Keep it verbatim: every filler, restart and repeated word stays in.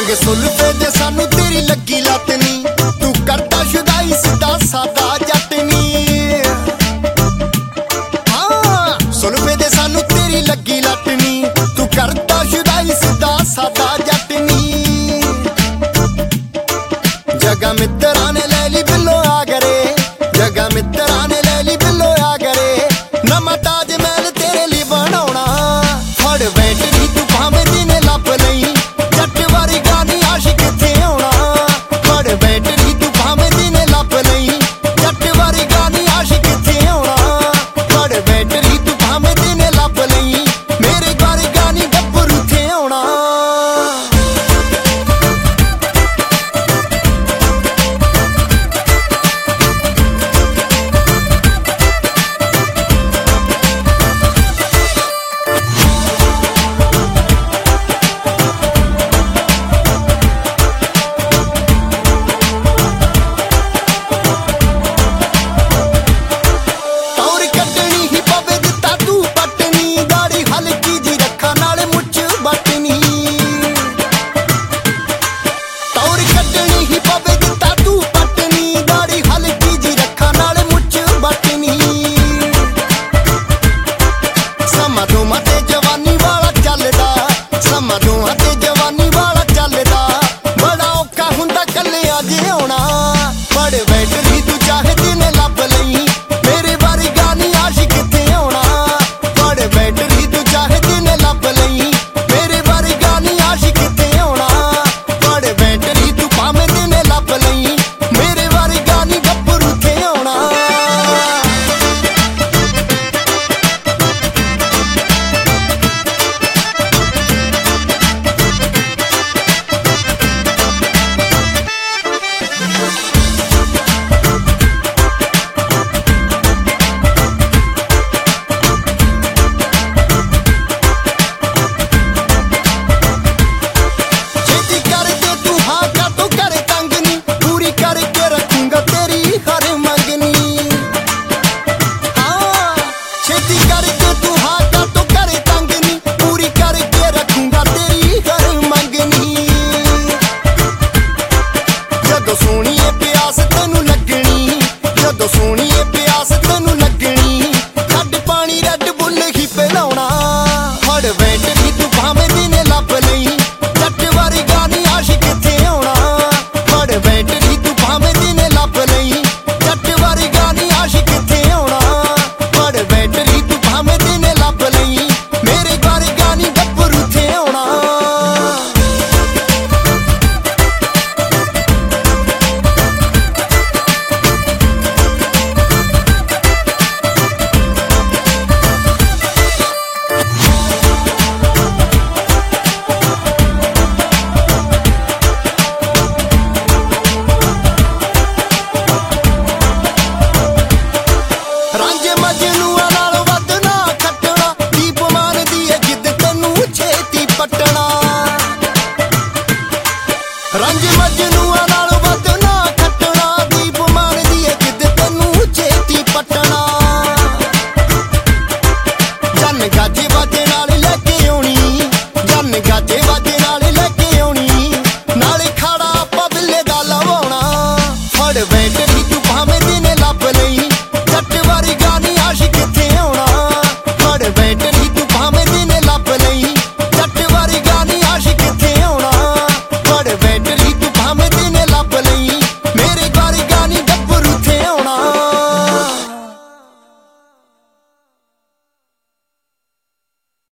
मंगे सुल्फे दे सानू तेरी लगी लत नी, तू करता शुदाई सीधा सादा जट नी। हाँ सुल्फे दे सानू तेरी लगी लत नी, तू करता शुदाई सीधा सादा जट नी। जगह मित्रा ने ले ली बिल्लो आ करे, जगह मित्रा ने ले ली बिल्लो आ करे, नवा ताज महल तेरे लिए बनाउणा। फड़ बैटरी तू भावें दिन लप लई, जट वारी गानी आशिक थे आउणा। फड़ बैटरी तू भावें दिन लप लई, जट वारी गानी आशिक थे आउणा। फड़ बैटरी तू भावें दिन लप लई, मेरे वारी गानी गब्बरू थे आउणा। सोनिए प्यास तेनू लगनी, जदों सोनिए प्यास